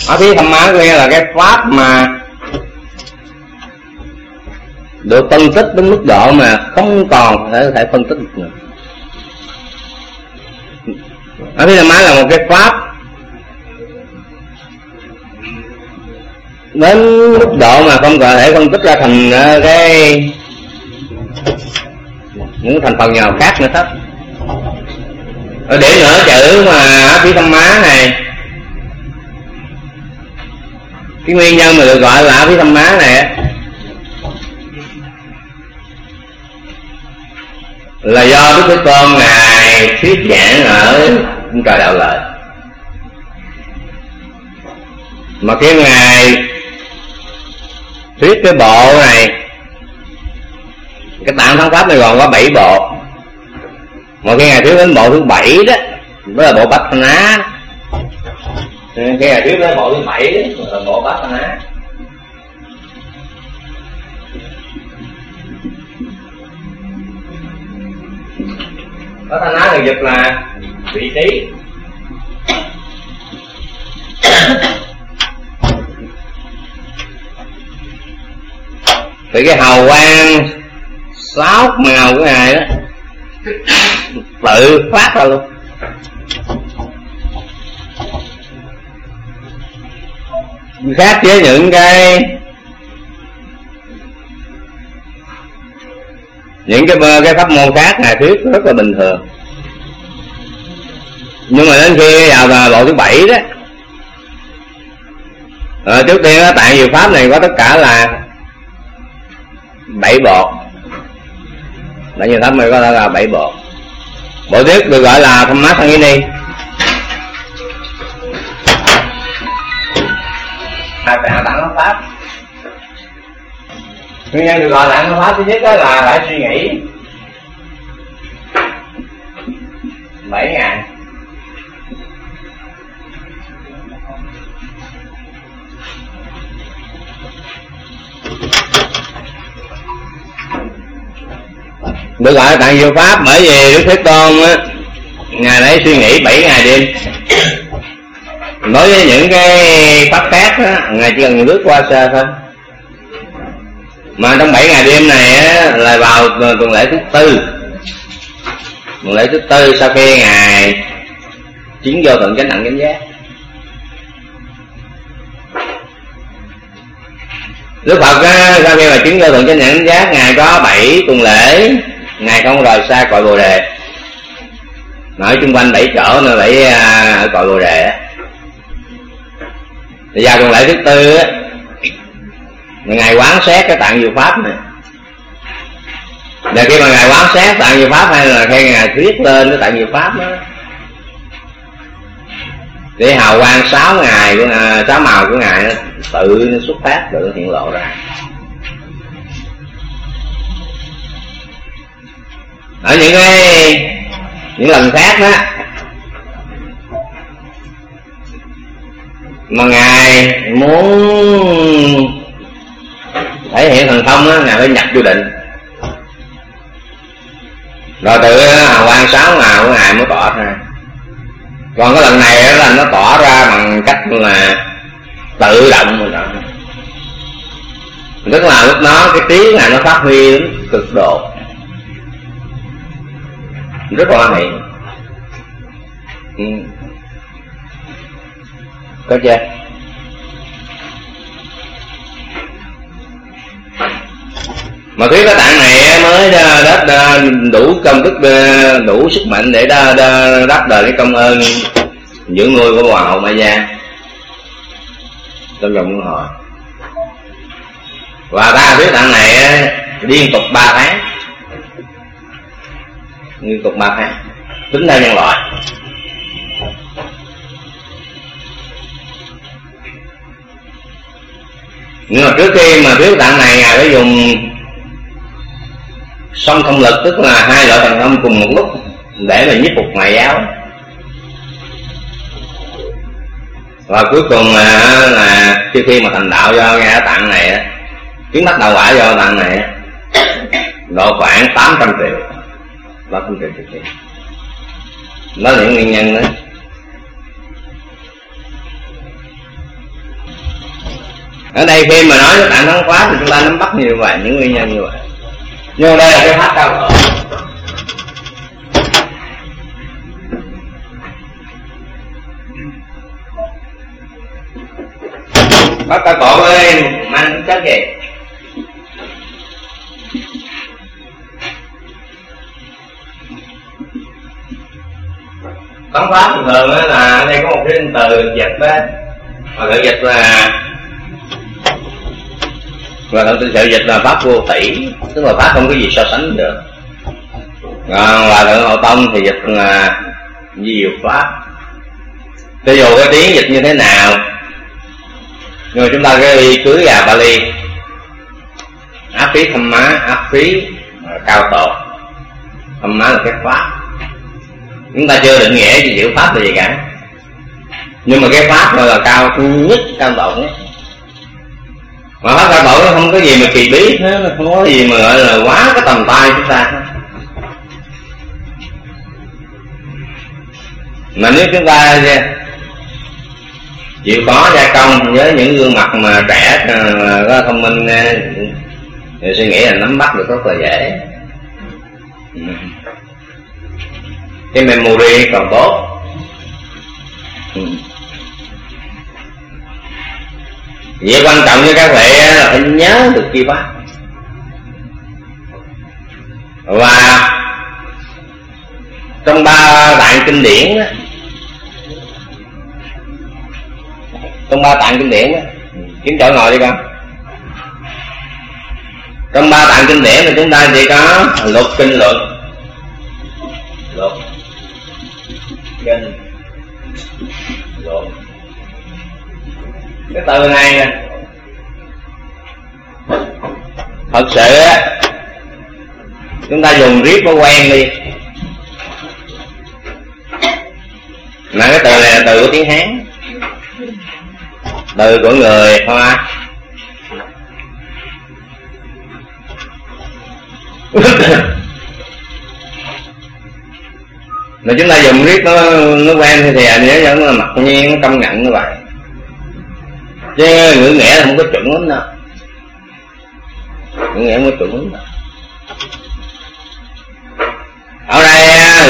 Ở phía Tham Má nghĩa là cái pháp mà được phân tích đến mức độ mà không còn có thể phân tích được nữa. Ở phía Tham Má là một cái pháp đến mức độ mà không có thể phân tích ra thành cái những thành phần nào khác nữa hết. Để nữa chữ mà ở phía Tham Má này, cái nguyên nhân mà được gọi là ở phía Tham Má này là do Đức Thế Tôn ngài thuyết giảng ở Trời Đạo Lợi. Mà khi ngài thuyết cái bộ này, cái Tạng Thắng Pháp này gồm có 7 bộ. Mà khi ngài thuyết đến bộ thứ 7 đó, đó là bộ Bát Ná. Khi ngài thuyết đến bộ thứ 7 đó là bộ Bát Ná. Bát Ná người dịch là vị trí. Thì cái hào quang 6 màu của ngài đó tự phát ra luôn. Khác với những cái pháp môn khác ngài thuyết rất là bình thường. Nhưng mà đến khi vào bộ thứ 7 đó, trước tiên đó, Tạng Diệu Pháp này có tất cả là 7 bộ. Tạng Diệu Pháp này có là 7 bộ. Bộ tiếp được gọi là Tham Má Sangini. Tạng Thắng Pháp. Nguyên nhân được gọi là Tạng Thắng Pháp thứ nhất đó là phải suy nghĩ 7 ngày. Được gọi là Tạng Diệu Pháp bởi vì Đức Thế Tôn á, ngài lấy suy nghĩ 7 ngày đêm. Đối với những cái pháp khác á, ngài chỉ cần lướt qua sơ thôi. Mà trong 7 ngày đêm này á, là vào tuần lễ thứ tư. Tuần lễ thứ tư sau khi ngài chứng vô thượng chánh đẳng chánh giác. Đức Phật á, sau khi mà chứng vô thượng chánh đẳng chánh giác, ngài có 7 tuần lễ, ngài không rời xa cội Bồ Đề. Nói chung quanh 7 chỗ nữa, 7 ở cội Bồ Đề á. Thì vào tuần lễ thứ tư á, ngài quán xét cái Tạng Diệu Pháp này. Và khi mà ngài quán xét Tạng Diệu Pháp hay là khi ngài thuyết lên cái Tạng Diệu Pháp đó, thì hào quang 6 màu của ngài nó tự nó xuất phát, tự hiện lộ ra. Ở những lần khác đó mà ngài muốn thể hiện thần thông á, ngài phải nhập vô định, rồi từ hào quang 6 màu của ngài mới tỏ ra. Còn cái lần này đó là nó tỏ ra bằng cách là tự động rồi đó. Tức là lúc đó cái tiếng này nó phát huy đến cực độ, rất là hoan hỷ. Có chưa? Mà thuyết cái Tạng này mới đủ công đức, đủ sức mạnh để đáp đời cái công ơn dưỡng nuôi của Hoàng hậu Ma Gia trong vòng luân hồi. Và ta thuyết Tạng này liên tục 3 tháng, liên tục 3 tháng tính theo nhân loại. Nhưng mà trước khi mà thuyết Tạng này ngài phải dùng song thông lực, tức là 2 loại thần thông cùng một lúc để mà nhiếp phục ngoại giáo. Và cuối cùng là khi mà thành đạo do nghe Tạng này, kiến đắc đạo quả do Tạng này, độ khoảng 800 triệu, 800 triệu triệu. Đó là những nguyên nhân đó. Ở đây khi mà nói tạng thắng pháp thì chúng ta nắm bắt như vậy, những nguyên nhân như vậy. Nhưng đây là cái pháp cao thọ. Pháp cao thọ với mang chất gì? Tấn pháp thường là ở đây có một cái từ dịch đó, mà tự dịch là tự dịch là pháp vô tỷ, tức là pháp không có gì so sánh được. Và thượng Hậu Tông thì dịch là nhiều pháp. Cho dù cái tiếng dịch như thế nào, nhưng mà chúng ta cái cưới gà Bali, áp phí thâm má, áp phí cao tổ. Thâm má là cái pháp, chúng ta chưa định nghĩa gì diệu pháp là gì cả, nhưng mà cái pháp là cao nhất, cao độ nhất. Mà pháp cao độ nó không có gì mà kỳ bí hết, nó không có gì mà gọi là quá cái tầm tay chúng ta. Mà nếu chúng ta chịu khó gia công với những gương mặt mà trẻ có thông minh thì suy nghĩ là nắm bắt được rất là dễ. Cái memory còn tốt. Việc quan trọng với các vị là phải nhớ được chi pháp. Và trong ba tạng kinh điển đó, trong ba tạng kinh điển đó, kiếm chỗ ngồi đi con. Trong ba tạng kinh điển thì chúng ta chỉ có luật kinh luật, luật kinh luật. Cái từ này nè, thật sự á, chúng ta dùng riết nó quen đi. Mà cái từ này là từ của tiếng Hán, từ của người Hoa. Mà chúng ta dùng riết nó quen thì anh nhớ giống là mặc nhiên nó công nhận như vậy, chứ ngữ nghĩa là không có chuẩn lắm đâu, ngữ nghĩa không có chuẩn lắm đâu. Ở đây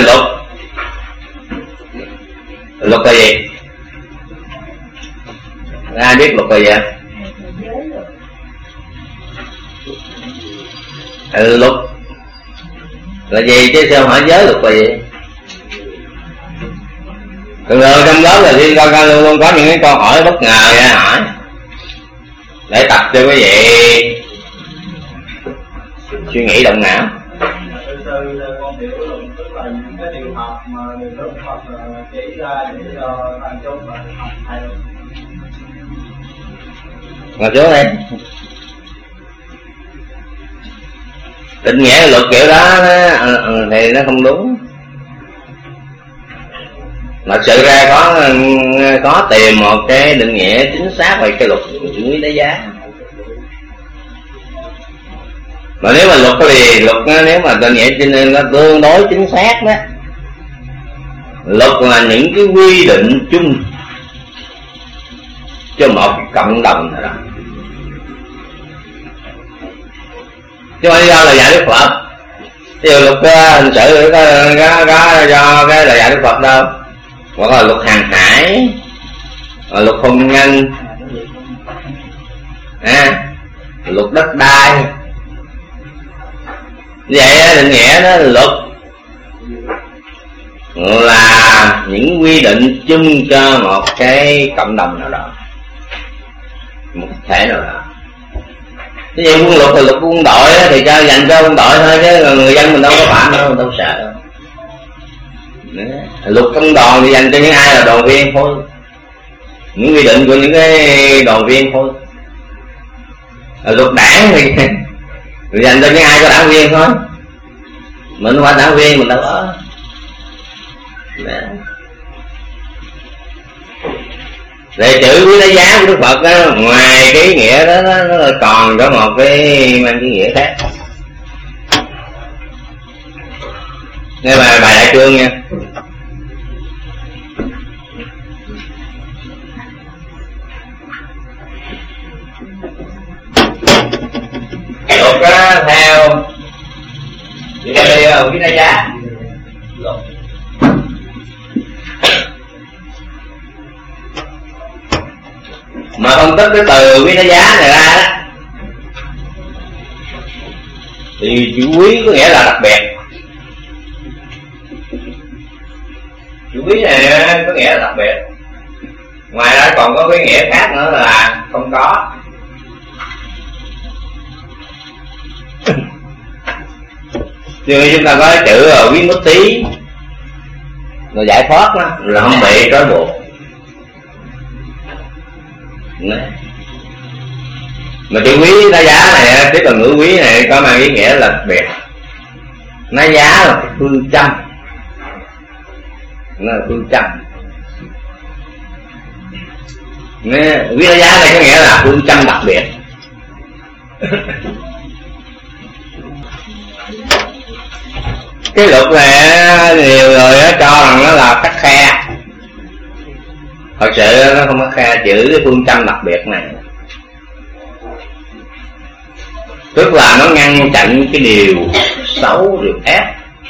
luật là gì? Ai biết luật là gì? Luật là gì chứ sao hỏi giới luật là gì? Thường trong lớp là thiên con luôn luôn có những cái câu hỏi bất ngờ ra hỏi để tập cho quý vị suy nghĩ động não. Con hiểu tức là những cái điều học mà Đức Phật chỉ ra để cho thằng chúng mà học hay không? Ngồi xuống đây. Định nghĩa luật kiểu đó thì nó không đúng. Thật sự ra có tìm một cái định nghĩa chính xác về cái luật chủ nghĩa đế giá. Mà nếu mà luật thì luật nếu mà định nghĩa cho nên nó tương đối chính xác đó. Luật là những cái quy định chung cho một cái cộng đồng nào đó. Chứ không do là dạy Đức Phật. Ví dụ luật hình sự có do cái là dạy Đức Phật đâu. Hoặc là luật hàng hải, luật hôn nhân, luật đất đai. Vậy định nghĩa đó, luật là những quy định chung cho một cái cộng đồng nào đó, một thể nào đó. Ví dụ quân luật thì luật quân đội thì cho dành cho quân đội thôi, chứ người dân mình đâu có phạm đâu, mình đâu sợ đâu. Luật công đoàn thì dành cho những ai là đoàn viên thôi, những quy định của những cái đoàn viên thôi. Luật đảng thì dành cho những ai có đảng viên thôi, mình không phải đảng viên mình đâu có. Để chữ quý đế giá của Đức Phật đó, ngoài cái nghĩa đó nó còn có một cái mang cái nghĩa khác. Nghe bài Đại Cương nha. từ quý na giá. Mà phân tích cái từ quý na giá này ra đó thì chữ quý có nghĩa là đặc biệt. Chữ quý này có nghĩa là đặc biệt. Ngoài ra còn có cái nghĩa khác nữa là không có. Chứ chúng ta có chữ quý mất tí rồi giải thoát đó, rồi không bị trói buộc. Mà chữ quý ná giá này, cái từ ngữ quý này có mang ý nghĩa là đặc biệt. Ná giá là phương châm, nó là phương châm. Quý ná giá này có nghĩa là phương châm đặc biệt. Cái luật này nhiều người cho rằng nó là khắt khe. Thật sự nó không có khe chữ cái phương châm đặc biệt này. Tức là nó ngăn chặn cái điều xấu, điều ác,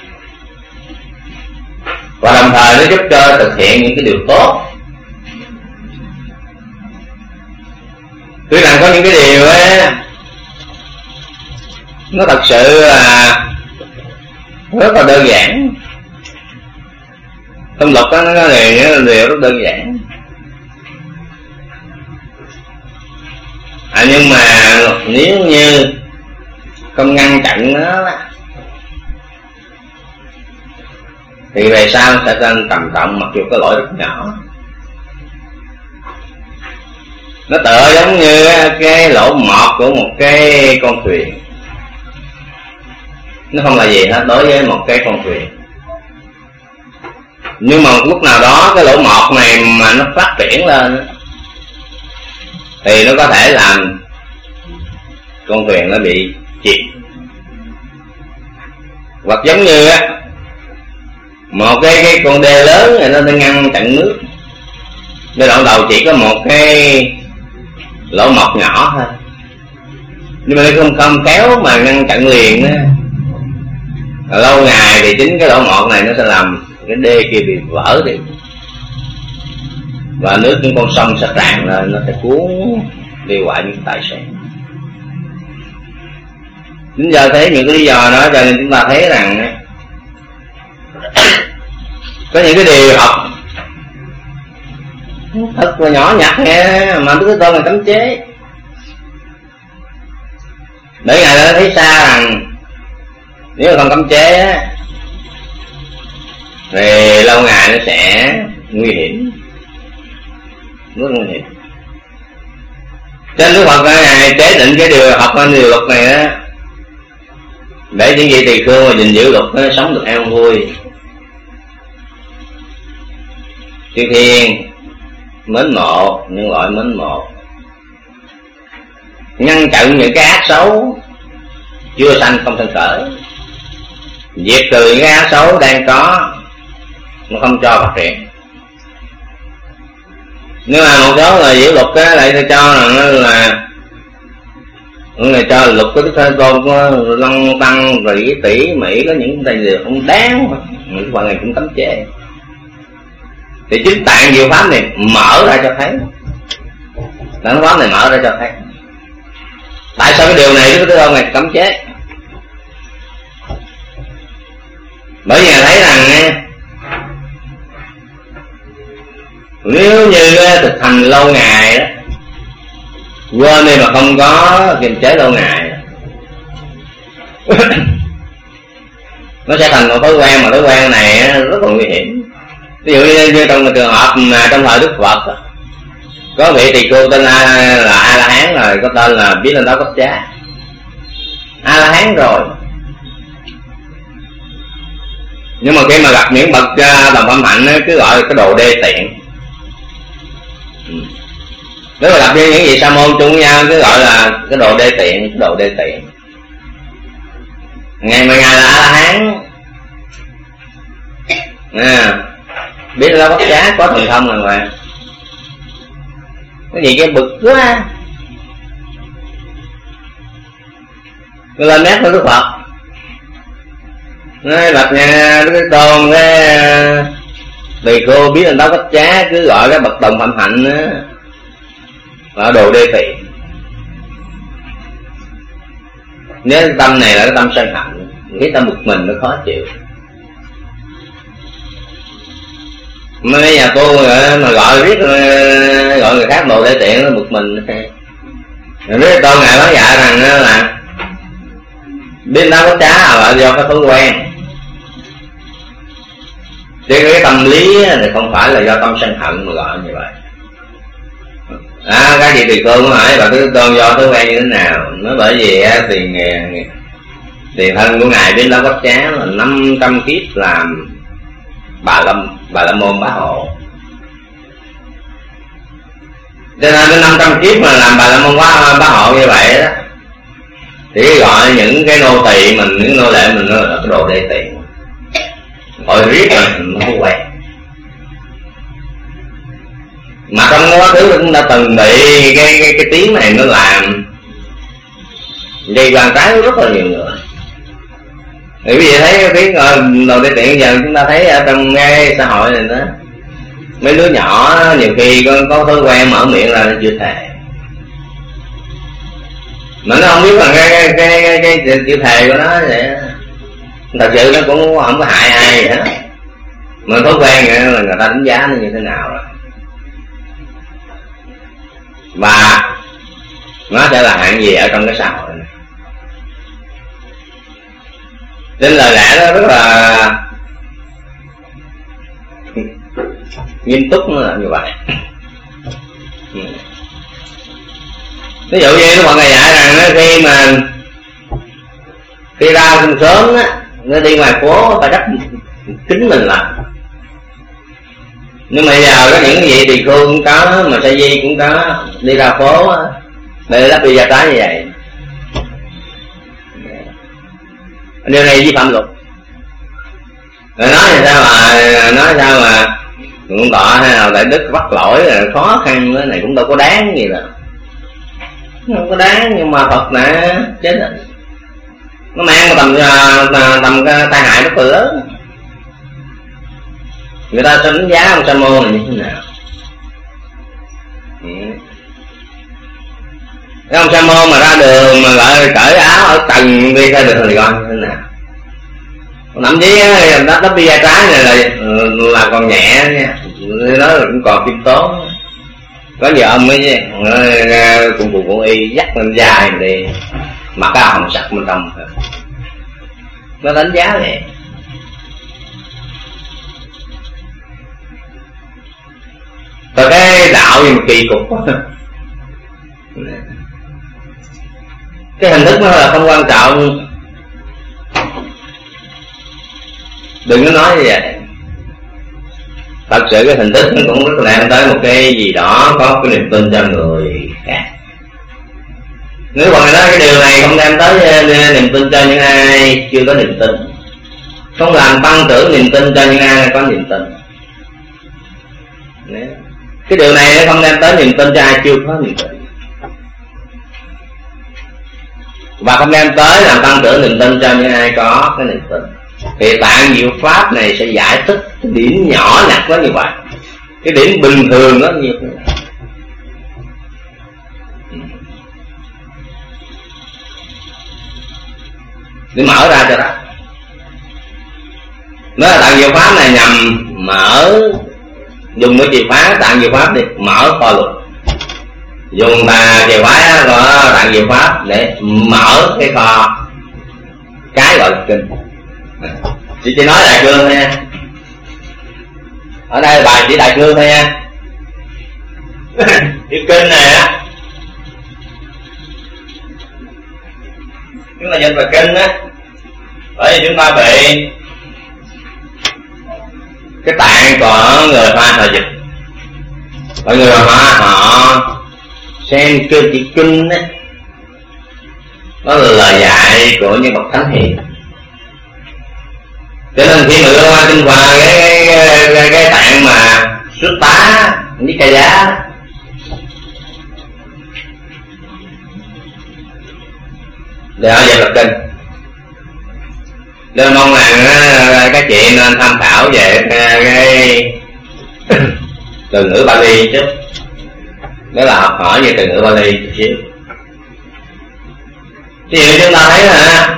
và đồng thời nó giúp cho thực hiện những cái điều tốt. Tuy rằng có những cái điều ấy nó thật sự là rất là đơn giản. Trong luật đó, nó có điều rất đơn giản. Nhưng mà nếu như không ngăn chặn nó thì về sau sẽ nên trầm trọng, mặc dù có lỗi rất nhỏ. Nó tựa giống như cái lỗ mọt của một cái con thuyền. Nó không là gì hết đối với một cái con thuyền. Nhưng mà lúc nào đó cái lỗ mọt này mà nó phát triển lên thì nó có thể làm con thuyền nó bị chìm. Hoặc giống như một cái con đê lớn này nó ngăn chặn nước, giai đoạn đầu chỉ có một cái lỗ mọt nhỏ thôi, nhưng mà nó không kéo mà ngăn chặn liền á, lâu ngày thì chính cái lỗ mọt này nó sẽ làm cái đê kia bị vỡ đi, và nước những con sông sẽ tràn lên, nó sẽ cuốn đi hoại những tài sản. Đến giờ thấy những cái lý do đó cho nên chúng ta thấy rằng có những cái điều học thật là nhỏ nhặt nghe mà Đức Thế Tôn là cấm chế, để Ngài đã thấy xa rằng nếu mà không cấm chế thì lâu ngày nó sẽ nguy hiểm, rất nguy hiểm. Cho nên Đức Phật Ngài chế định cái điều học cái điều luật này đó, để những vị tỳ khưu mà gìn giữ luật nó sống được an vui. Chư thiên mến mộ, nhân loại mến mộ, ngăn chặn những cái ác xấu chưa sanh không sanh khởi, diệt trừ những cái ác xấu đang có, nó không cho phát triển. Nhưng mà một số người giữ luật á lại cho rằng là người cho luật của Đức Thế Tôn có lăng tăng rồi cái tỉ mỉ, có những tài liệu không đáng, những phần này cũng cấm chế. Thì chính tạng diệu pháp này mở ra cho thấy, tạng pháp này mở ra cho thấy tại sao cái điều này Đức Thế Tôn này cấm chế. Bởi vì thấy rằng nếu như thực hành lâu ngày đó, quên đi mà không có kiềm chế lâu ngày nó sẽ thành một thói quen, mà thói quen này rất là nguy hiểm. Ví dụ như trong trường hợp mà trong thời Đức Phật có vị tỳ khưu tên là A La Hán, rồi có tên là Bí Lên Đáo Cấp Giá. A La Hán rồi, nhưng mà khi mà gặp những bậc đồng phẩm hạnh cứ gọi cái đồ đê tiện. Nếu mà gặp những vị sa môn chung với nhau cứ gọi là cái đồ đê tiện, cái đồ đê tiện. Ngày mà Ngài là A La Hán biết là Bất Giá có thần thông rồi mà cái gì cái bực quá, cái lên nét của Đức Phật Nói lập nhà Đức Thế Tôn cái tỳ khưu biết anh đó có trá, cứ gọi cái bậc đồng phạm hạnh á là đồ đê tiện. Nếu cái tâm này là cái tâm sân hạnh, cái tâm bực mình nó khó chịu. Mấy nhà tu mà gọi biết gọi người khác đồ đê tiện nó bực mình. Đức Thế Tôn ngài nói dạy rằng là biết nó có trá là do cái thói quen, chứ cái tâm lý thì không phải là do tâm sân hận mà gọi như vậy. Cái gì tỳ khưu hỏi bà Thế Tôn do thói quen như thế nào? Nói bởi vì tiền thân của ngài biết nó có trá là 500 kiếp làm bà la môn bá hộ, cho nên cái 500 kiếp mà làm bà la môn bá hộ như vậy đó thì gọi những cái nô tỳ mình, những nô lệ mình là cái đồ đê tiện, gọi riết rồi mình không quen. Mà trong quá khứ cũng đã từng bị cái tiếng này nó làm gây bàn trái rất là nhiều người. Thì quý vị thấy cái tiếng đồ đê tiện giờ chúng ta thấy ở trong cái xã hội này đó, mấy đứa nhỏ nhiều khi có thói quen mở miệng là nó chưa thề, mà nó không biết là cái chữ thề của nó vậy. Thật sự nó cũng không có hại ai vậy hết, mà thói quen vậy là người ta đánh giá nó như thế nào rồi, và nó sẽ là hạng gì ở trong cái xã hội này. Nên lời lẽ đó rất là nghiêm túc, nó làm như vậy. Ví dụ như mọi người dạy rằng khi ra cùng sớm á, nó đi ngoài phố phải đắp kính mình lại. Nhưng mà giờ có những vị tỳ khưu cũng có, mà sa di cũng có, đi ra phố á để đắp đi da trái như vậy. Điều này vi phạm luật. Rồi nói sao mà cũng tọa hay là đại đức bắt lỗi là khó khăn, cái này cũng đâu có đáng gì đâu, không có đáng. Nhưng mà Phật nè chết rồi, nó mang tầm tai hại rất là lớn. Người ta đánh giá ông Sa môn là như thế nào? Cái ông Sa môn mà ra đường mà lại cởi áo ở trần đi ra đường thì coi như thế nào? Thậm chí đắp đi da trái này là còn nhẹ nha, nó cũng còn khiêm tốn. Có giờ ông ấy cùng cụ y dắt lên dài đi mặc cái hồng sặc bên trong, nó đánh giá vậy. Rồi cái đạo gì mà kỳ cục quá. Cái hình thức nó là không quan trọng, đừng có nói như vậy. Thật sự cái hình thức nó cũng rất là đem tới một cái gì đó có cái niềm tin cho người khác. Nếu mà nói cái điều này không đem tới niềm tin cho những ai chưa có niềm tin, không làm tăng trưởng niềm tin cho những ai có niềm tin, cái điều này nó không đem tới niềm tin cho ai chưa có niềm tin, và không đem tới làm tăng trưởng niềm tin cho những ai có cái niềm tin. Thì Tạng Diệu Pháp này sẽ giải thích cái điểm nhỏ nhặt đó như vậy, cái điểm bình thường đó như thế này. Để mở ra cho đó. Nói là Tạng Diệu Pháp này nhằm mở, dùng cái chìa khóa Tạng Diệu Pháp để mở kho luật, dùng chìa khóa của Tạng Diệu Pháp để mở cái kho cái gọi là kinh. Chị chỉ nói đại cương thôi nha, ở đây bài chỉ đại cương thôi nha. Cái kinh này á, chúng ta dịch vào kinh á, bởi vì chúng ta bị cái tạng của người Hoa họ dịch, mọi người Hoa họ xem chữ kinh á, đó là lời dạy của những bậc thánh hiền. Cho nên khi mà đưa qua kinh Hoa cái tạng mà xuất tá với cây giá để họ dạy luật kinh, Nên mong rằng các chị nên tham khảo về cái từ ngữ Bali chứ, đó là học hỏi về từ ngữ Bali chút xíu. Ví dụ chúng ta thấy là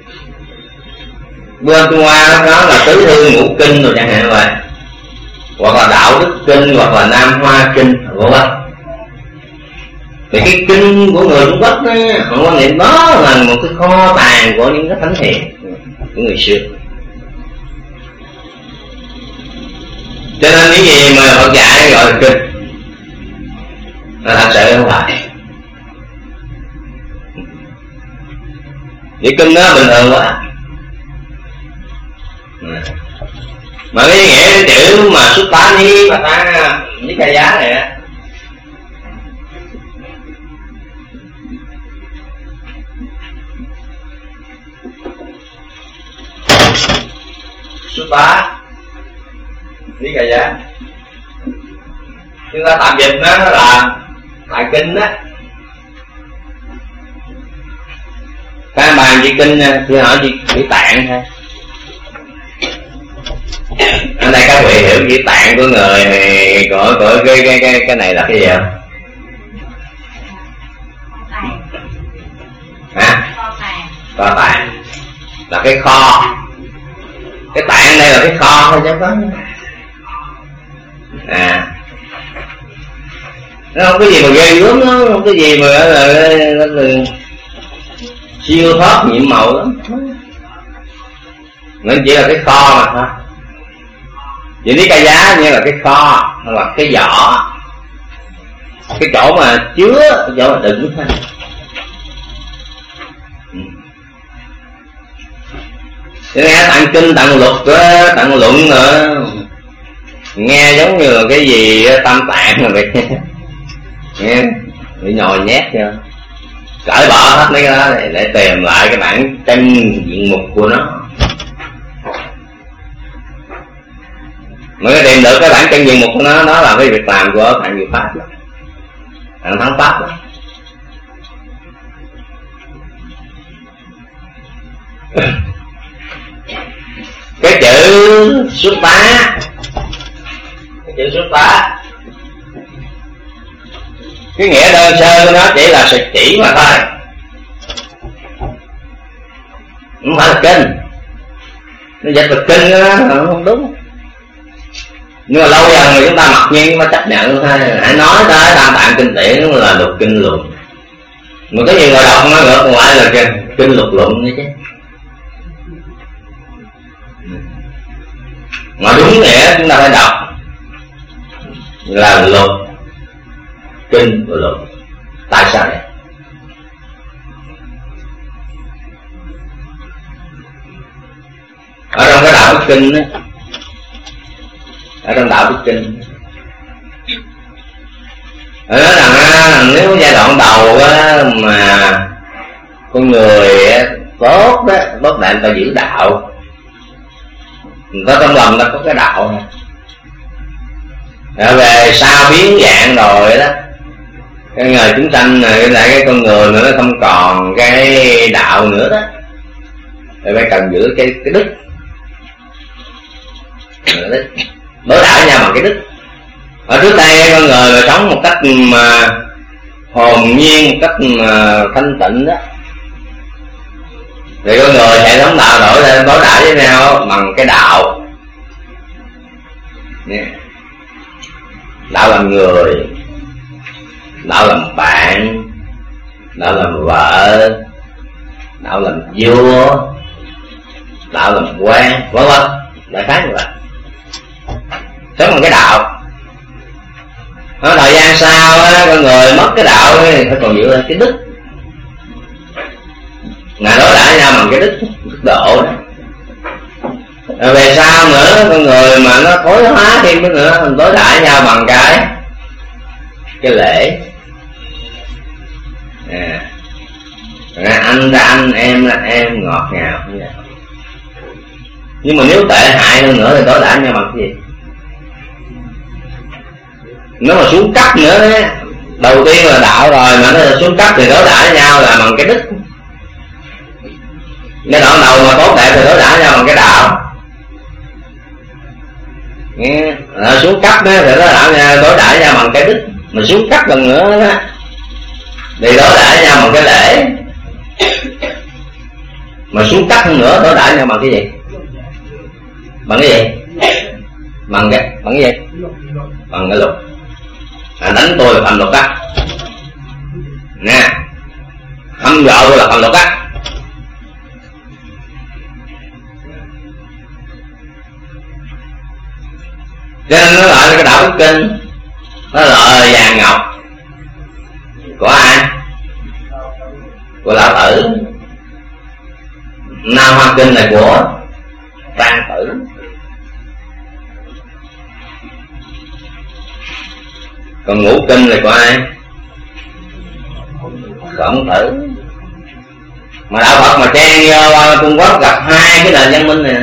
bên Trung Hoa đó là tứ thư ngũ kinh rồi chẳng hạn vậy, hoặc là đạo đức kinh, hoặc là Nam Hoa kinh, đúng không? Thì cái kinh của người Trung Quốc đó, họ quan niệm đó là một cái kho tàng của những cái thánh hiền của người xưa. Cho nên cái gì mà Phật dạy gọi là kinh là thật sự không phải. Cái kinh đó bình thường quá. Mà cái nghĩa cái chữ mà xuất tá ní bà ta với cây giá này á, xuất tá với cây giá, chúng ta tạm dịch nó là đại kinh đó. Các bạn chỉ kinh thì hỏi chỉ tạng thôi. Ở đây các vị hiểu chỉ tạng của người thì của cái này là cái gì không? Hả? Kho tàng là cái kho. Cái tạng đây là cái kho thôi chứ không có. Nó không có gì mà ghê gớm, nó không có gì mà là siêu thoát nhiệm màu lắm. Nó chỉ là cái kho mà thôi. Vậy lý cây giá như là cái kho, hoặc là cái vỏ, cái chỗ mà chứa, cái chỗ mà đựng thôi. Thế nghe tạng kinh, tạng luật, tạng luận nữa, nghe giống như là cái gì tam tạng rồi vậy. Nghe bị nhồi nhét chưa, cởi bỏ hết mấy cái đó để tìm lại cái bản chân diện mục của nó. Mới tìm được cái bản chân diện mục của nó, đó là cái việc làm của Thằng Diệu Pháp đó, Thằng Thắng Pháp đó. Cái chữ xuất tá, cái chữ xuất tá, cái nghĩa đơn sơ của nó chỉ là sự chỉ mà thôi, không phải là kinh. Nó dịch là kinh đó, không đúng. Nhưng mà lâu dần rồi chúng ta mặc nhiên mà chấp nhận thôi. Hãy nói tới Tam Tạng kinh điển là lục kinh luận, mà có nhiều người đọc nó ngược lại là kinh lục luận nữa chứ. Mà đúng nghĩa chúng ta phải đọc là lục kinh của luật. Tại sao vậy? Ở trong cái đạo đức kinh ấy, ở trong đạo đức kinh nói rằng nếu giai đoạn đầu á, mà con người tốt đó, tốt đại người ta giữ đạo, người ta trong lòng ta có cái đạo này. Rồi về sau biến dạng rồi đó, cái người chúng sanh này, cái con người nữa nó không còn cái đạo nữa đó, rồi phải cần giữ cái đức. Đối đãi nhau bằng cái đức. Ở trước đây con người sống một cách mà hồn nhiên, một cách mà thanh tịnh đó, thì con người hệ thống đạo đối đãi với nhau bằng cái đạo. Đạo làm người, đạo làm bạn, đạo làm vợ, đạo làm vua, đạo làm quan, vân vân, đại khái như vậy. Sống bằng cái đạo. Ở thời gian sau á, con người mất cái đạo thì phải còn giữ cái đức. Ngài đối đãi nhau bằng cái đức độ đó. Rồi về sau nữa con người mà nó thối hóa thêm nữa, đối đãi nhau bằng cái lễ. Anh ra anh, em ra em, ngọt ngào như vậy. Nhưng mà nếu tệ hại hơn nữa thì đối đãi nhau bằng cái gì? Nếu mà xuống cấp nữa đấy, đầu tiên là đạo rồi mà nó xuống cấp thì đối đãi nhau là bằng cái đức. Giai đoạn đầu mà tốt đẹp thì đối đãi nhau bằng cái đạo. Xuống cấp đó, thì đối đãi nhau bằng cái đức. Mà xuống cấp lần nữa đó, thì đối đãi nhau bằng cái lễ. Mà xuống cấp hơn nữa đối đãi nhau bằng cái gì? Bằng cái gì? Bằng cái gì? Bằng cái luật. Đánh tôi là phạm luật đó nè, hâm dọa tôi là phạm luật đó. Cho nên nó gọi là cái đạo đức kinh, nó là vàng ngọc của ai? Của Lão Tử. Nam Hoa Kinh là của Trang Tử. Còn Ngũ Kinh là của ai? Khổng Tử. Mà đạo Phật mà chen vô Trung Quốc gặp hai cái nền văn minh này.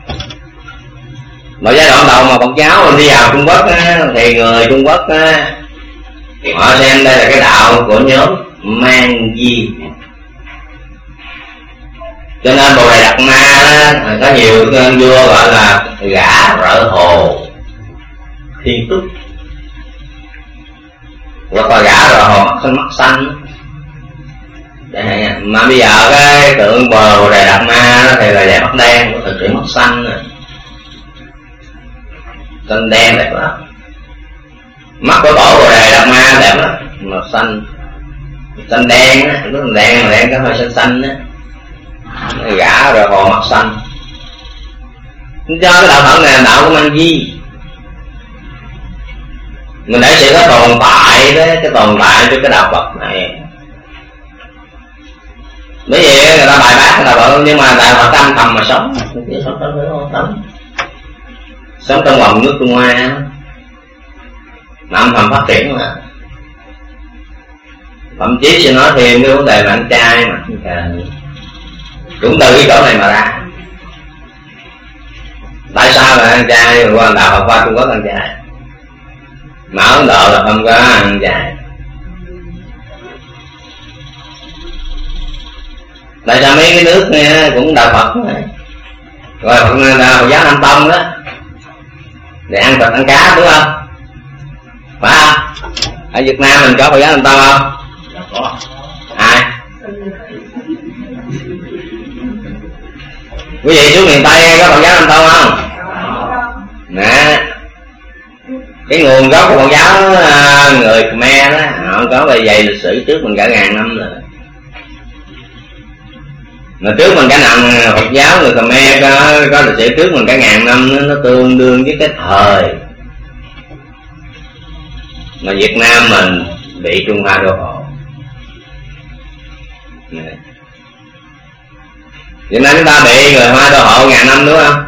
Mà giai đoạn đầu mà Phật giáo đi vào Trung Quốc á, thì người Trung Quốc á, họ xem đây là cái đạo của nhóm Mang Di. Cho nên Bồ Đề Đạt Ma đó, có nhiều vua gọi là gã rợ hồ thiên túc, hoặc là gã rợ hồ mắt xanh. Mà bây giờ cái tượng Bồ Đề Đạt Ma đó thì là vẻ mắt đen, của thực sự mắt xanh rồi. Xanh đen đẹp lắm. Mắt của tổ Bồ Đề Đạt Ma đẹp lắm, màu xanh, xanh đen á, nó đen mà đen có hơi xanh xanh á. Gã rồi hồ mắt xanh. Do cái đạo Phật này là đạo của Mang Di. Mình để sự có tồn tại đấy, cái tồn tại cho cái đạo Phật này. Bởi vì người ta bài bác người ta bảo, nhưng mà đạo Phật âm thầm mà sống, sống trong vòng nước Trung Hoa, âm thầm phát triển mà. Thậm chí sẽ nói thêm cái vấn đề bạn trai mà cũng từ cái chỗ này mà ra. Tại sao là ăn chay mà qua đạo Phật qua Trung Quốc ăn chay, mà Ấn Độ là không có ăn chay? Tại sao mấy cái nước này cũng đạo Phật này, rồi Phật giáo Nam Tông đó, để ăn thịt ăn cá đúng không? Phải không? Ở Việt Nam mình có Phật giáo Nam Tông không? Có. Ai? Quý vị xuống miền Tây có Phật giáo Nam Tông không? Nè, cái nguồn gốc của Phật giáo người Khmer đó, họ có bề dày lịch sử trước mình cả ngàn năm rồi. Mà trước mình cả năm Phật giáo người Khmer có lịch sử trước mình cả ngàn năm, nó tương đương với cái thời mà Việt Nam mình bị Trung Hoa đô hộ. Việt Nam chúng ta bị người Hoa đô hộ ngàn năm đúng không?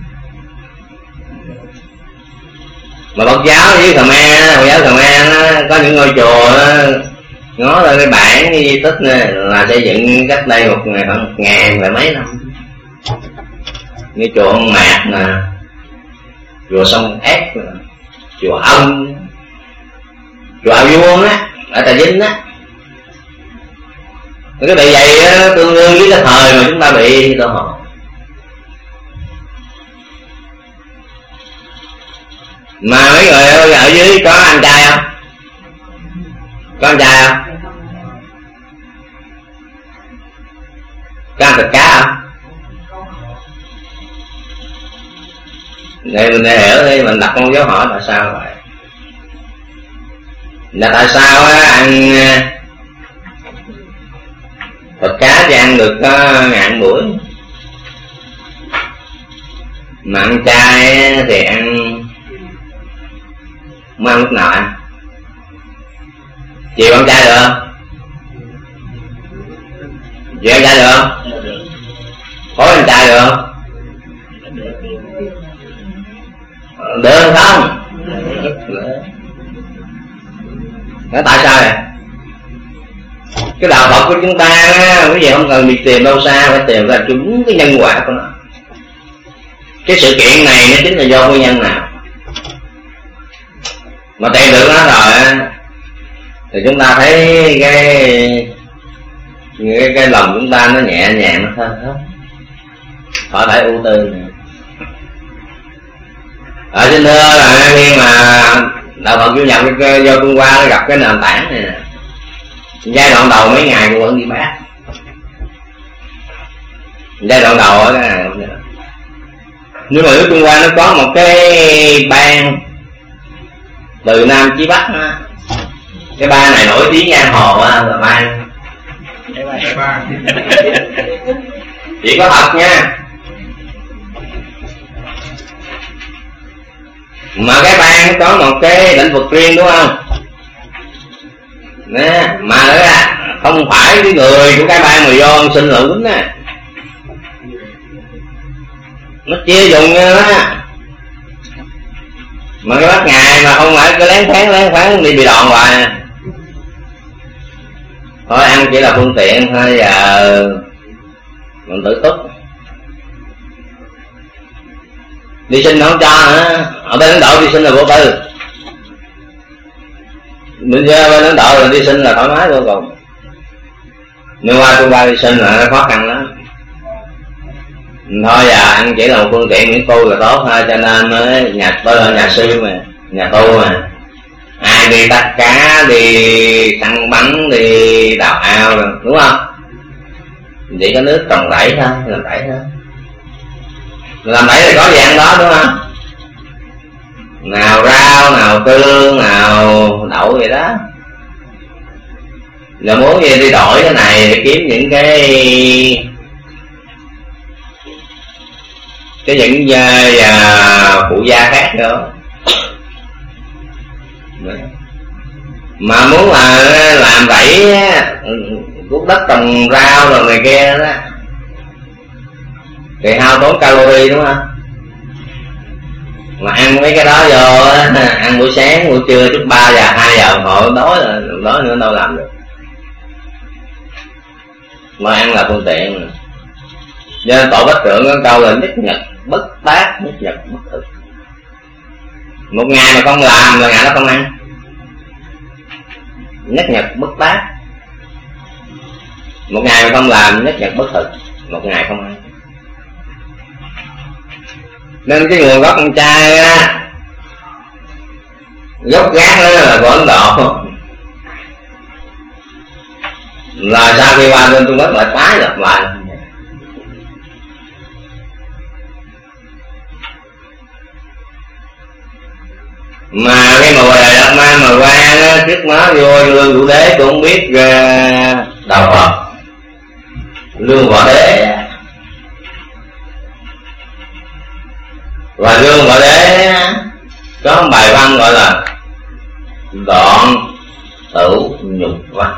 Mà Phật giáo với Khmer, Phật giáo Khmer nó có những ngôi chùa ngó lên cái bản cái di tích này là xây dựng cách đây khoảng 1000 và mấy năm. Như chùa Ông Mạc nè, chùa Sông Ét nè, chùa Ông, chùa Ao Vuông á, ở Trà Vinh á. Cái bề dày tương đương với cái thời mà chúng ta bị đô hộ. Mà mấy người ở dưới có ăn chay không? Có ăn chay không? Có ăn thịt cá không? Để mình hiểu đi, mình đặt con dấu hỏi tại sao vậy? Là tại sao ăn thịt cá thì ăn được có ngàn buổi, mà ăn chay thì ăn không ăn lúc nào ăn? Chiều ăn chay được không? Chiều ăn chay được không? Tối ăn chay được không? Được không? Nói tại sao vậy? Cái đạo Phật của chúng ta quý vị không cần đi tìm đâu xa, phải tìm ra chúng cái nhân quả của nó. Cái sự kiện này nó chính là do nguyên nhân nào? Mà tìm được nó rồi thì chúng ta thấy cái lòng chúng ta nó nhẹ nhàng, nó thơm hết. khỏi phải ưu tư nữa. Ở xin thưa là khi mà đạo Phật du nhập vô Trung Hoa nó gặp cái nền tảng này nè, giai đoạn đầu mấy ngày cũng vẫn đi bác, giai đoạn đầu ở cái này. Nhưng mà ở Trung Hoa nó có một cái bang từ Nam chí Bắc đó. Cái bang này nổi tiếng giang hồ là bang chỉ có thật nha. Mà cái bang có một cái lĩnh vực riêng đúng không? Nè, mà không phải cái người của cái bang mà vô xin lượng quýnh nè, nó chia dùng như đó. Mà cái bắt ngày mà không phải cứ lén phán đi bị đòn hoài nè. Thôi ăn chỉ là phương tiện thôi, giờ mình tự túc. Đi xin không cho nữa, ở bên Ấn Độ đi xin là vô tư, bên Ấn Độ là đi xin là thoải mái vô cùng. Nhưng qua Trung Hoa đi xin là nó khó khăn lắm. Thôi giờ ăn chỉ là một phương tiện miễn tu là tốt thôi, cho nên mới nhà sư mà, nhà tu mà, ai đi bắt cá, đi săn bắn, đi đào ao rồi, đúng không? Chỉ có nước trồng rẫy thôi, làm rẫy thôi. Làm rẫy thì có gì ăn đó đúng không? Nào rau, nào tương, nào đậu vậy đó. Rồi muốn gì đi đổi cái này để kiếm những cái những phụ gia khác nữa. Mà muốn là làm rẫy cuốc đất trồng rau rồi này kia đó thì hao tốn calorie đúng không? Mà ăn mấy cái đó vô ăn buổi sáng buổi trưa chút 3 giờ 2 giờ họ đói nữa đâu làm được. Mà ăn là phương tiện. Cho nên tổ Bách Trượng có câu là nhất nhật bất tác, nhất nhật bất thực. Một ngày mà không làm là ngày nó không ăn. Nhất nhật bất tác. Một ngày mà không làm nhất nhật bất thực, một ngày không ăn. Nên cái nguồn gốc con trai á, gốc gác đó là của Ấn Độ. Là sau khi qua bên Trung Quốc lại tái lập lại. Mà cái mùa đời Đạt Ma mà qua đó, trước nó vô Lương Vũ Đế cũng không biết đạo Phật. Lương Võ Đế và Lương Võ Đế có bài văn gọi là Đoạn Tử Nhục Văn.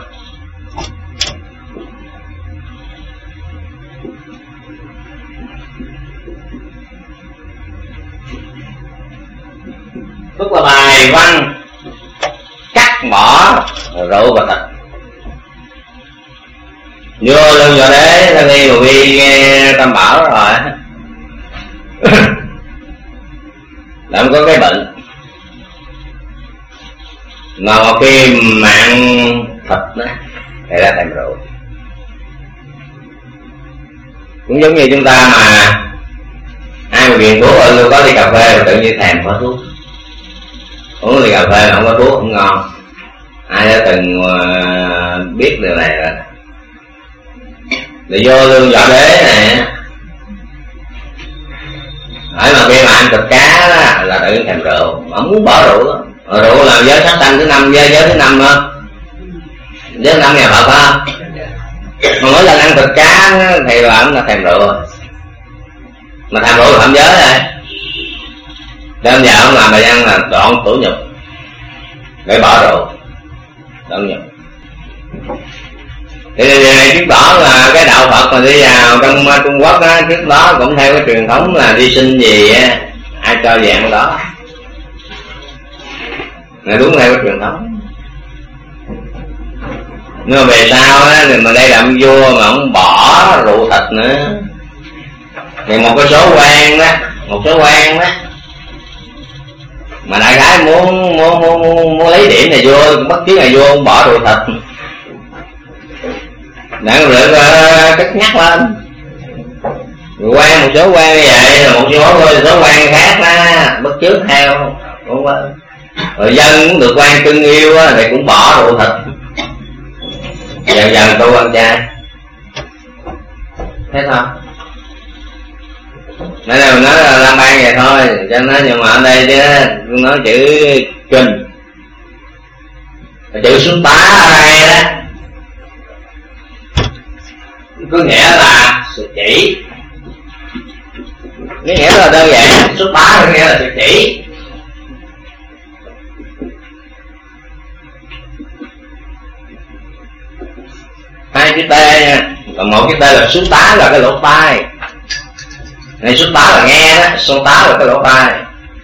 Tức là bài văn cắt bỏ rượu và thịt. Vô Lương Võ Đế sau khi mà ghi Tam Bảo rồi đã có cái bệnh mà một khi mạng thịt đó thì ra thèm rượu. Cũng giống như chúng ta mà ai mà nghiện thuốc rồi có ly cà phê rồi tự nhiên thèm có thuốc, uống ly cà phê mà không có thuốc không ngon. Ai đã từng biết điều này rồi. Để vô Lương Võ Đế này hỏi mà khi mà ăn thịt cá đó, là tự nhiên thèm rượu, mà muốn bỏ rượu đó. Rượu là giới sát sanh thứ 5, giới thứ 5 đó, giới 5 nhà Phật đó. Mà mỗi lần ăn thịt cá thì là ông là thèm rượu, mà thèm rượu là phạm giới rồi. Nên giờ ông làm bài văn là đoạn tử nhục để bỏ rượu, đoạn nhục. Thì điều này chứng tỏ là cái đạo Phật mà đi vào trong Trung Quốc á, trước đó cũng theo cái truyền thống là đi sinh gì á, ai cho gì ăn đó, là đúng theo cái truyền thống. Nhưng mà về sau á, thì mà đây làm vua mà ông bỏ rượu thịt nữa, thì một cái số quan đó, mà đại gái muốn lấy điểm này vua, bất cứ ngày vua ông bỏ rượu thịt đang rượu cất nhắc lên. Quan một số quan như vậy, một số quan khác đó bất chước theo cũng rồi dân cũng được quan cưng yêu á, thì cũng bỏ rượu thịt, dần dần tu ăn chay, thấy không? Nãy là mình nói là Lam Ban vậy thôi, cho nó nhưng mà ở đây chứ nói chữ kinh, chữ xuất tá ở đây đó có nghĩa là sự chỉ, cái nghĩa là đơn giản. Xuất tá có nghĩa là sự chỉ. Hai chữ T nha, còn một chữ T là xuất tá là cái lỗ tai. Này xuất tá là nghe đó, xuất tá là cái lỗ tai.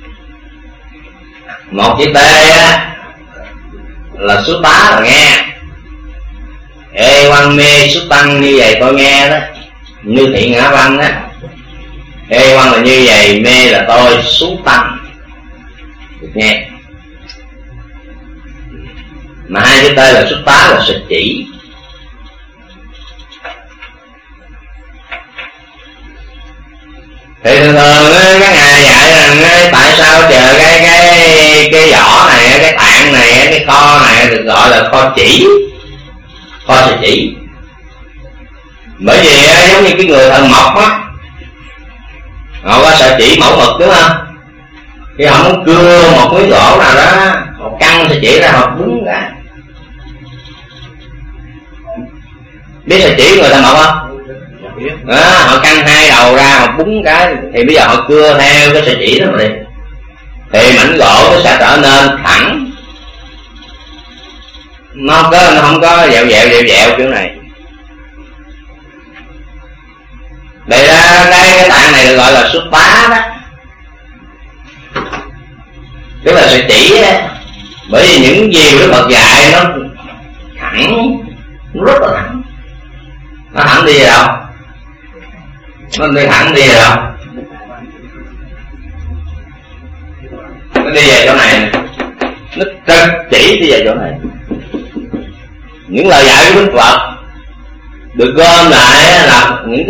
Một chữ T á là xuất tá là nghe. Ê quan mê xuất tăng như vậy tôi nghe đó, như Thiện Ngã Văn đó. Ê quan là như vậy, mê là tôi xuống tăng, được nghe. Mà hai chữ T là xuất tá là sự chỉ. Thì thường thường các ngài dạy rằng tại sao chờ cái vỏ này, cái tạng này, cái kho này được gọi là kho chỉ, kho sự chỉ. Bởi vì giống như cái người thần mộc á, họ có sợi chỉ mẫu mực đúng không? Khi họ muốn cưa một miếng gỗ nào đó, họ căng sợi chỉ ra, họ búng ra. Biết sợi chỉ người thần mộc không? Đó, họ căng hai đầu ra, họ búng cái thì bây giờ họ cưa theo cái sợi chỉ đó mà đi, thì mảnh gỗ nó sẽ trở nên thẳng, nó không có dẹo kiểu này. Vậy ra cái tạng này được gọi là xuất tá đó, tức là sợi chỉ đó. Bởi vì những gì Đức Phật dạy nó thẳng, nó rất là thẳng. Nó thẳng đi về đâu? Nó đi thẳng đi về đâu? Nó đi về chỗ này, nó chỉ đi về chỗ này. Những lời dạy của Đức Phật được gom lại là những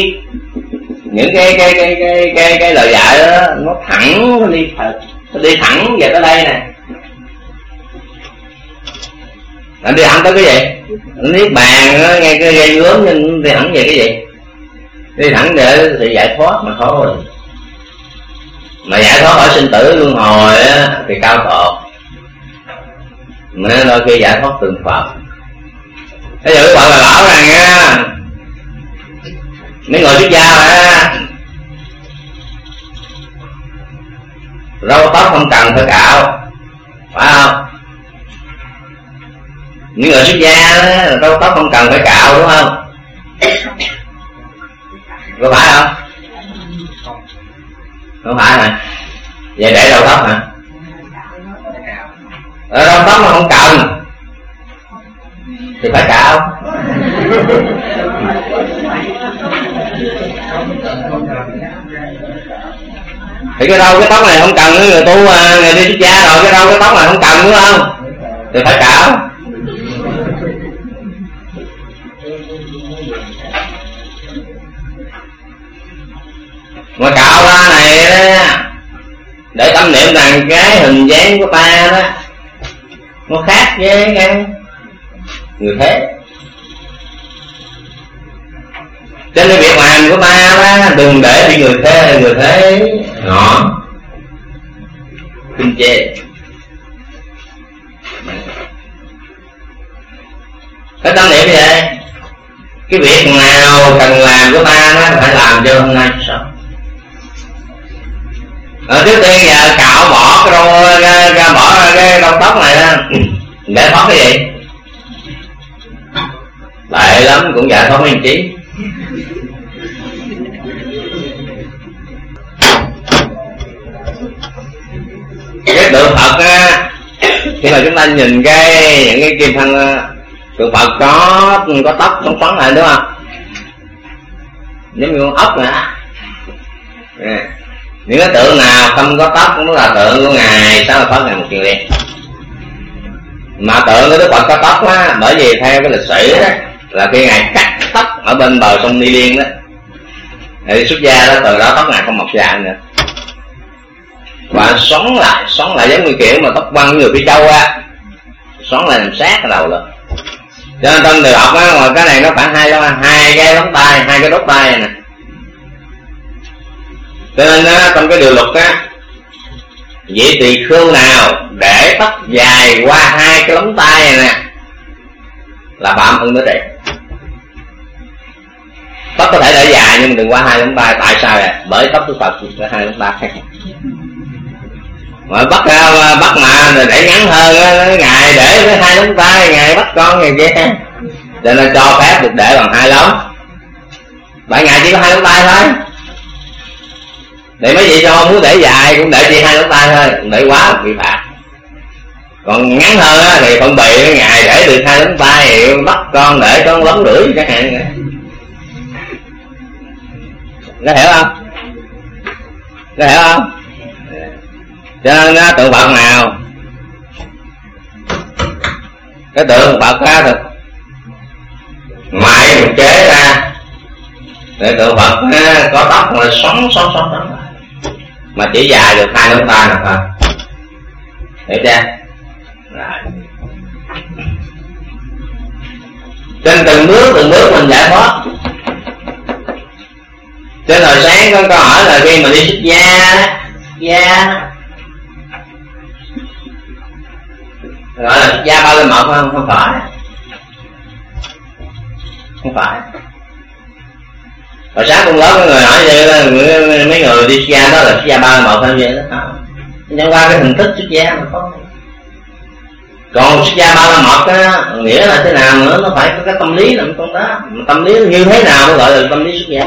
cái lời dạy đó, nó thẳng, nó đi thẳng về tới đây nè. Nó đi thẳng tới cái gì? Niết bàn nghe cái dây gớm nhưng đi thẳng về cái gì? Đi thẳng để sự giải thoát mà thôi. Mà giải thoát khỏi sinh tử luân hồi thì cao tột, mà đôi khi giải thoát tượng Phật. Bây giờ các bạn là bảo rằng á, mấy người xuất gia á, râu tóc không cần phải cạo, phải không? Những người xuất gia á, râu tóc không cần phải cạo đúng không? Có phải không? Không phải hả? Vậy để râu tóc hả? Râu tóc mà không cần thì phải cạo. Thì cái râu cái tóc này không cần, người tu người đi xuất gia rồi, cái râu cái tóc này không cần đúng không? Thì phải cạo. Mà cạo ra này đó, để tâm niệm rằng cái hình dáng của ta đó nó khác với cái người thế. Cho nên việc làm của ta đó đừng để bị người thế họ kinh chê. Cái tâm niệm như vậy, cái việc nào cần làm của ta nó phải làm cho hôm nay sao. Trước tiên giờ cạo bỏ cái râu tóc này đó, để thoát cái gì? Tệ lắm cũng giải thoát minh trí. Cái tượng Phật á, khi mà chúng ta nhìn những cái kim thân tượng Phật có tóc phấn phấn này đúng không? Giống như con ốc nè. Những cái tượng nào không có tóc cũng là tượng của Ngài Xá Lợi Phất Ngài Một Kiền Liên. Mà tượng của Đức Phật có tóc á, bởi vì theo cái lịch sử đó là khi Ngài cắt tóc ở bên bờ sông Ni Liên đó, Thì xuất gia đó, từ đó tóc ngài không mọc dài nữa, và xoắn lại giống như kiểu mà tóc quăng người phía châu á, xoắn lại làm sát cái đầu lên. Cho nên trong điều học á, cái này nó khoảng hai cái ngón tay, hai cái đốt tay này nè. Cho nên á, trong cái điều luật á, vậy tỳ khưu nào để tóc dài qua hai cái lóng tay này nè là phạm ưng tới trì. Tóc có thể để dài nhưng mà đừng qua hai lóng tay. Tại sao vậy? Bởi tóc của Phật là hai lóng tay. Mà bắt mà để ngắn hơn á, ngài để với hai lóng tay, ngài bắt con ngày kia, cho nên cho phép được để bằng hai lóng. Bởi ngài chỉ có hai lóng tay thôi. Để mấy vị cho muốn để dài cũng để chỉ hai lóng tay thôi, để quá bị phạt. Còn ngắn hơn á thì không bị, ngài để được hai lóng tay thì bắt con để con lóng rưỡi chẳng hạn. Có hiểu không? Có hiểu không? Cho nên tượng Phật nào, cái tượng Phật á thì ngoại mình chế ra để tượng Phật có tóc là xoắn mà chỉ dài được hai lóng tay là thôi, hiểu chưa? Rồi. Trên từng bước mình giải thoát. Trên hồi sáng có câu hỏi là khi mà đi xuất gia gọi là xuất gia ba lên một không? Không phải. Hồi sáng con lớn có người hỏi vậy đó, mấy người đi xuất gia đó là xuất gia ba lên một hay vậy đó không? Chẳng qua cái hình thức xuất gia mà không. Còn xuất gia ba la mật á, nghĩa là thế nào nữa, nó phải có cái tâm lý nằm trong đó. Tâm lý như thế nào mới gọi là tâm lý xuất gia?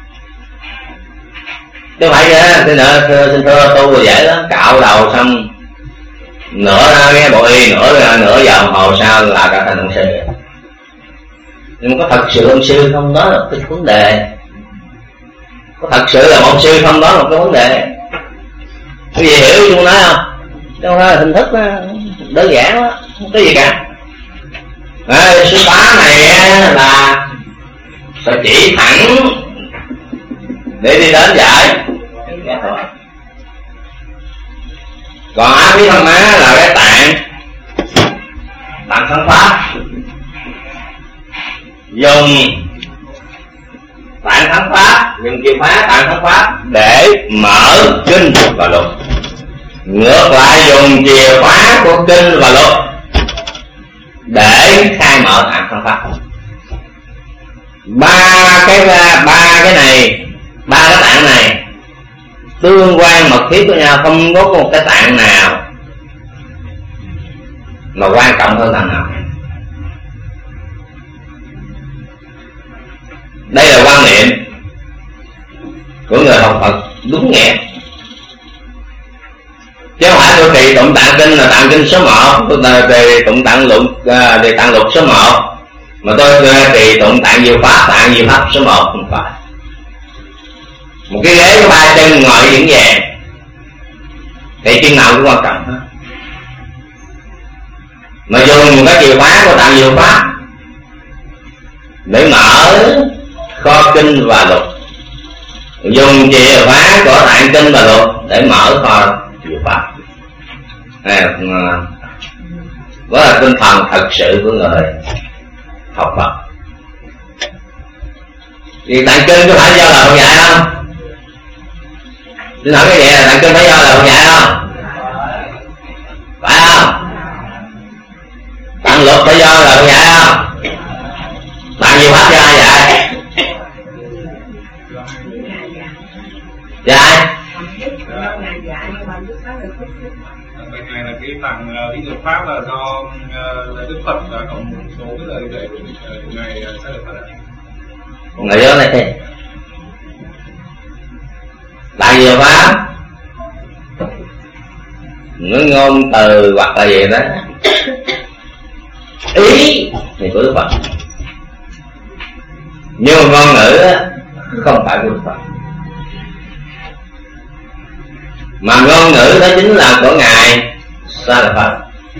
Chứ phải chứ, xin thưa tu rồi dễ lắm, cạo đầu xong nửa cái bộ y, nửa giờ đồng hồ sau là cả thành ông sư. Nhưng mà có thật sự ông sư không, đó là cái vấn đề. Có thật sự là ông sư không, đó là cái vấn đề. Cái gì hiểu chung nói không? Chứ không phải là hình thức đó, đơn giản đó, không có gì cả. Sư bá này là phải chỉ thẳng để đi đến giải. Còn á bí thông má là cái tạng thân pháp, dùng tạng thân pháp, dùng chìa khóa tạng thân pháp để mở kinh và luật. Ngược lại dùng chìa khóa của kinh và luật để khai mở tạng thân pháp. Ba cái tạng này tương quan mật thiết với nhau, không có một cái tạng nào mà quan trọng hơn tạng nào. Đây là quan niệm của người học Phật đúng nghĩa. Chứ không phải tôi trì tụng tạng kinh là tạng kinh số 1, tôi trì tụng tạng lục số 1, mà tôi trì tụng tạng diệu pháp số 1, không phải. Một cái ghế có 3 chân ngồi vững vàng thì chân nào cũng quan trọng hết. Mà dùng một cái chìa khóa của tạng diệu pháp để mở kho kinh và luật, dùng chìa khóa của tạng kinh và luật để mở kho diệu pháp. Đó là tinh thần thật sự của người học Phật. Thì tạng kinh có phải do lời dạy không? Tôi nói cái vậy là tạng kinh phải do lời dạy không? Phải không? Tạng luật phải do lời dạy không? Tạng diệu pháp do ai dạy? Dạy? Cái này là cái tạng diệu pháp là do Đức Phật là có một số cái lời dạy của ngài sẽ được phát đạt. Người đó này thế. Tạng diệu pháp ngữ ngôn từ hoặc là gì đó, ý thì của Đức Phật, nhưng mà ngôn ngữ không phải của Đức Phật, mà ngôn ngữ đó chính là của ngài Sa La Phật.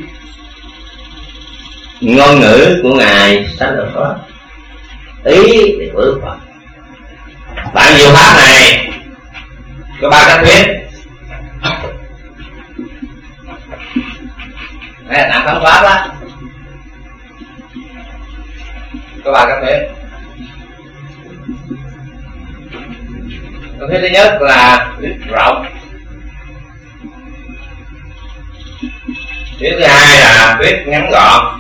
Ngôn ngữ của ngài Sa La Phật, ý thì của Đức Phật. Tạng diệu pháp này có 3 cách thuyết. Đây là tạng thắng pháp đó, có 3 cách thuyết. Cách thuyết thứ nhất là thuyết rộng, thuyết thứ hai là thuyết ngắn gọn,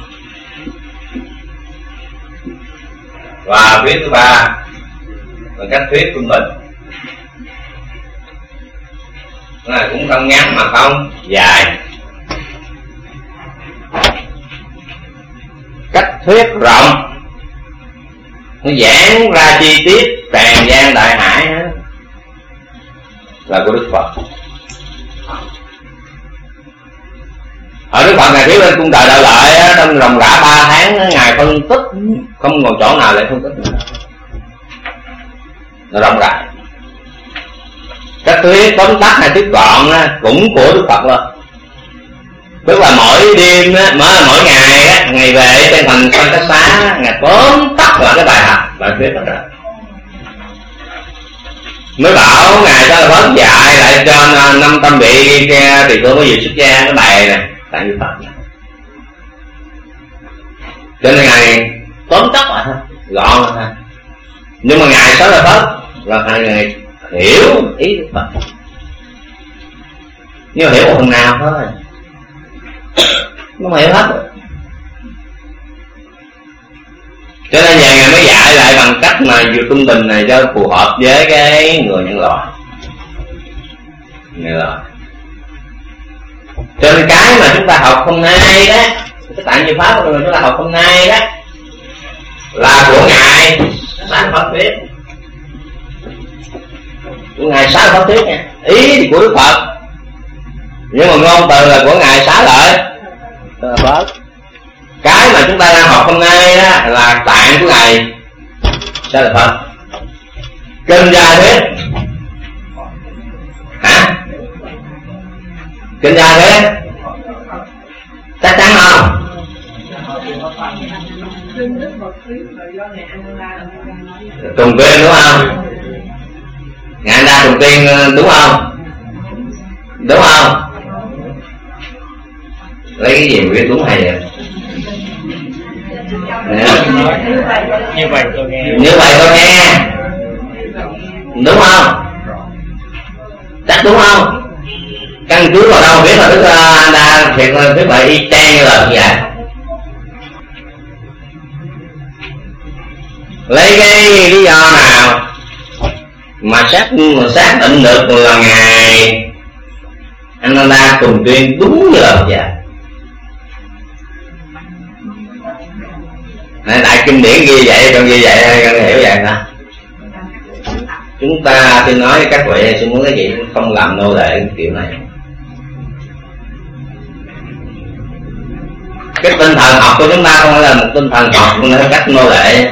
và thuyết thứ ba là cách thuyết trung bình. Nó cũng không ngắn mà không dài. Cách thuyết rộng nó giảng ra chi tiết tràn gian đại hải đó, là của Đức Phật. Ở Đức Phật Ngài thuyết lên cung trời Đạo Lợi trong ròng rã 3 tháng Ngài phân tích không còn chỗ nào để phân tích nữa, nó rộng rãi. Các thuyết tóm tắt hay thuyết gọn cũng của Đức Phật luôn. Tức là mỗi đêm mỗi ngày ngày về trên thành Sanh Cách Xá, Ngài tóm tắt lại cái bài học bài thuyết đó rồi mới bảo Ngài cho là dạy lại cho 5 tâm vị tỳ khưu mới vừa xuất gia cái bài này tại Đức Phật. Cho nên Ngài tóm tắt lại thôi, gọn thôi. Nhưng mà Ngài Xá Lợi Phất là Ngài hiểu ý Đức Phật, nhưng mà hiểu một phần nào thôi, nó mà hiểu hết rồi. Cho nên giờ Ngài mới dạy lại bằng cách mà vừa trung bình này cho phù hợp với cái người nhân loại. Cho nên cái mà chúng ta học hôm nay đó, cái tạng diệu pháp mà chúng ta học hôm nay đó là của Ngài Xá Lợi Phất thuyết, của Ngài Xá Lợi Phất thuyết nha. Ý thì của Đức Phật, nhưng mà ngôn từ là của Ngài Xá Lợi Phất. Cái mà chúng ta đang học hôm nay đó là tạng của Ngài Xá Lợi Phất. Kinh Gia thuyết hả? Kinh Gia thuyết chắc chắn không? Trùng tuyên đúng không? Ngài Đa trùng tuyên đúng không? Đúng không? Lấy cái gì viết đúng hay vậy? Như vậy tôi nghe. Như vậy tôi nghe. Đúng không? Chắc đúng không? Căn cứ vào đâu biết là Đức A Đa thiệt là thuyết bài y chang như là như vậy. Lấy cái lý do nào mà xác định được là Ngài Ananda trùng tuyên đúng như là vậy? Đại kinh điển ghi vậy, còn ghi vậy con hiểu vậy hả? Chúng ta khi nói với các vị xin muốn cái gì cũng không làm nô lệ kiểu này. Cái tinh thần học của chúng ta không phải là một tinh thần học theo cách nô lệ,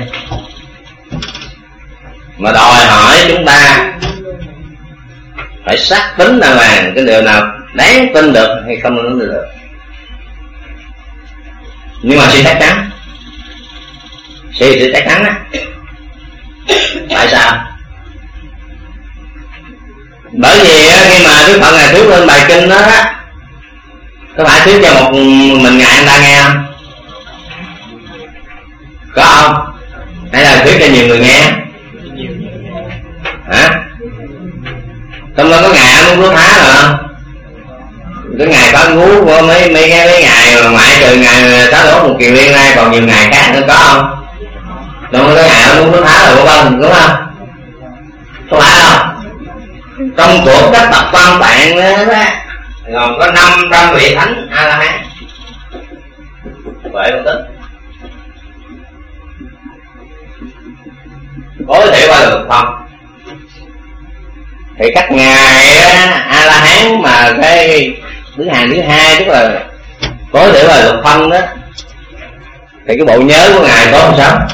mà đòi hỏi chúng ta phải xác tính rằng là cái điều nào đáng tin được hay không đáng tin được. Nhưng mà sự chắc chắn, sự chắc chắn á. Tại sao? Bởi vì khi mà Đức Phật Ngài thuyết lên bài kinh đó có phải thuyết cho một mình Ngài anh ta nghe không? Có không? Hay là thuyết cho nhiều người nghe? Hả? Trong đó có Ngài ăn uống thá rồi không? Cái Ngài có ngú của mấy ngày mà ngoại trừ Ngài Xá Lợi Phất một kiền liên ra còn nhiều Ngài khác nữa có không? Đâu có Ngài ăn uống thá rồi của con đúng không? Không phải không? Trong cuộc các tập quan tạng đó còn có 500 vị thánh A La Hán. Vậy không tính. Có thể qua được không? Thì các ngài A La Hán mà cái thứ hai tức là có thể là lục phân đó, thì cái bộ nhớ của ngài có không sao?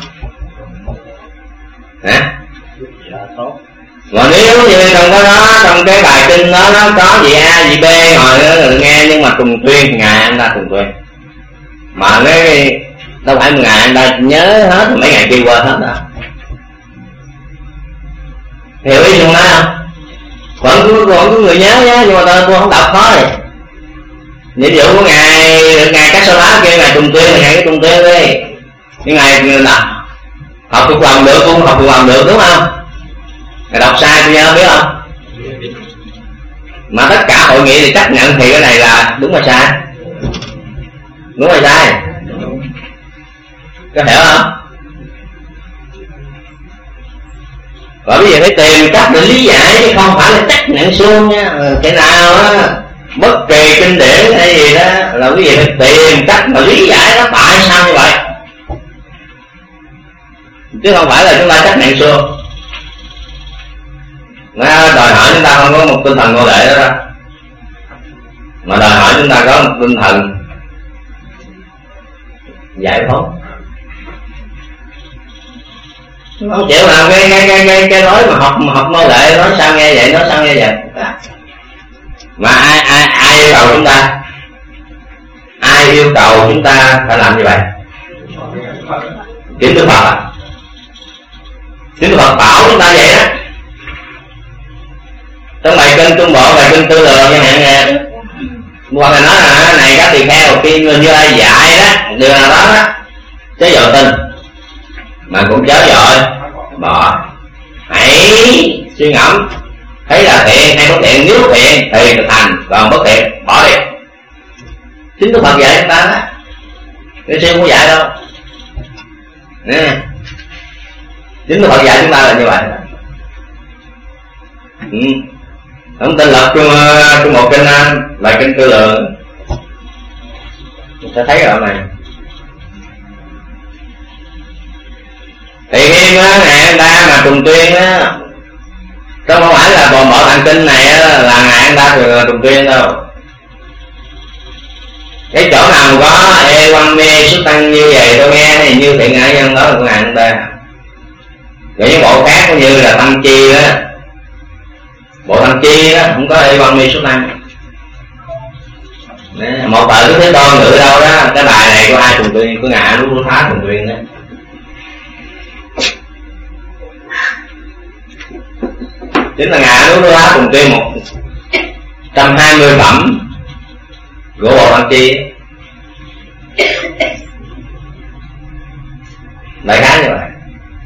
Hả? Mà nếu như trong cái đó, trong cái bài kinh đó nó có gì A gì B rồi nó nghe, nhưng mà trùng tuyên ngài anh ta trùng tuyên mà cái đâu phải ngài anh ta nhớ hết mấy ngày kia qua hết đó. hiểu ý Xuân nói không? Vẫn có người nhớ nhá, nhưng mà tôi không đọc thôi. Nhiệm vụ của ngài Cát Sa Lá kêu ngài Trùng Tuyên là ngài cái Trùng Tuyên đi, nhưng ngài là học thuộc lòng được, cũng học thuộc lòng được đúng không? Ngài đọc sai tôi nhớ biết không? Mà tất cả hội nghị thì chấp nhận thì cái này là đúng hay sai? Đúng hay sai? Có hiểu không? Và bây giờ phải tìm cách để lý giải chứ không phải là chấp nhận suông nha. Cái nào á bất kỳ kinh điển hay gì đó là quý vị phải tìm cách mà lý giải nó tại sao như vậy, chứ không phải là chúng ta chấp nhận suông. Nó đòi hỏi chúng ta không có một tinh thần nô lệ đó đâu, mà đòi hỏi chúng ta có một tinh thần giải phóng. Không chịu làm cái nói mà học nô lệ, nói sao nghe vậy, nói sao nghe vậy. Mà ai yêu cầu chúng ta? Ai yêu cầu chúng ta phải làm như vậy? Chính Đức Phật à? Chính Đức Phật bảo chúng ta vậy đó. Trong bài kinh Trung Bộ, bài kinh Tư Lường chẳng hạn nè, hoặc là nói là này các tỳ kheo khi Như Lai dạy đó điều nào đó đó, chớ dội tin mà cũng chớ dội bỏ, hãy suy ngẫm thấy là thiện hay bất thiện, nếu thiện thì thực hành, còn bất thiện bỏ đi. Chính Đức Phật dạy chúng ta đó, cái sư không dạy đâu nè. Chính Đức Phật dạy chúng ta là như vậy. Không tin lập trong một kinh bài kinh Tư Lượng sẽ thấy rồi này. Thì khi ngày anh ta mà Trùng Tuyên á, không phải là bộ thành kinh này là ngày anh ta Trùng Tuyên đâu. Cái chỗ nào có ê quan mê xuất tăng như vậy tôi nghe thì như thiện ngã nhân đó là của ngày anh ta. Rồi những bộ khác cũng như là Tăng Chi đó, bộ Tăng Chi đó không có ê quan mê xuất tăng. Một tờ Đức Thế Tôn ngữ đâu đó, cái bài này của ai Trùng Tuyên, của ngài Lúc Phá Trùng Tuyên đó. Chính là ngài Lúc Phá Trùng Tuyên 120 phẩm của bộ Tăng Chi. Đại khái như vậy.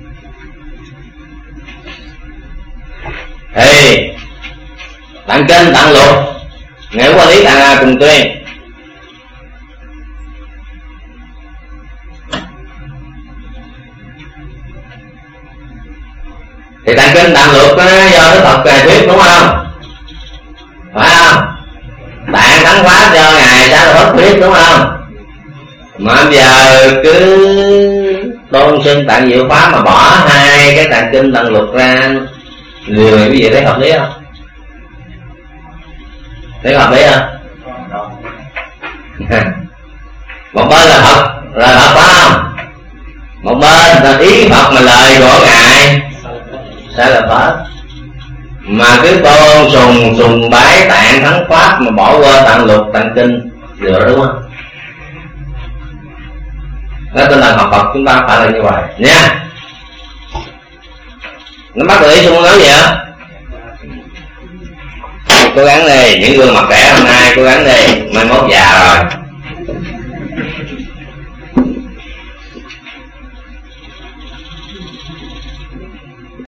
Thì tạng kinh tạng lục ngài quản lý tạng Trùng Tuyên. Thì tạng kinh tạng lục đó, do Đức Phật Ngài thuyết đúng không? Phải không? Tạng Thắng Pháp do ngài Xá Lợi Phất thuyết đúng không? Mà bây giờ cứ tôn xưng tạng Diệu Pháp mà bỏ hai cái tạng kinh tạng lục ra, người cái gì thấy hợp lý không? Thấy hợp lý không? Một bên là thật phải không? Một bên là ý Phật mà lời của ngài Xá Lợi Phất, mà cứ tôn sùng bái tạng Thắng Pháp mà bỏ qua tạng lục tạng kinh được đúng không? Đó tên là học Phật chúng ta phải là như vậy nha. Nó bắt được ý Xuân nói gì hả? Cố gắng đi, những gương mặt trẻ hôm nay cố gắng đi, mai mốt già rồi.